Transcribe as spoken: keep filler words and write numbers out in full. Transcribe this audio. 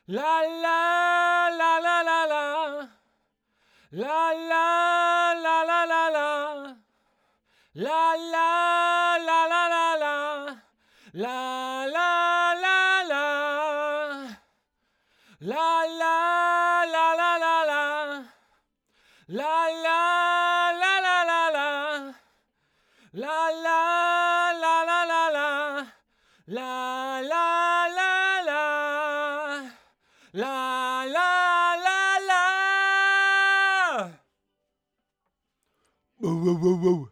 La la la la la la. La la la la la la. La la la la la la. La la la la. La la la la la la. La la la la la la. La la la la la la. La la la la. La la la la. Whoa, whoa, whoa, whoa.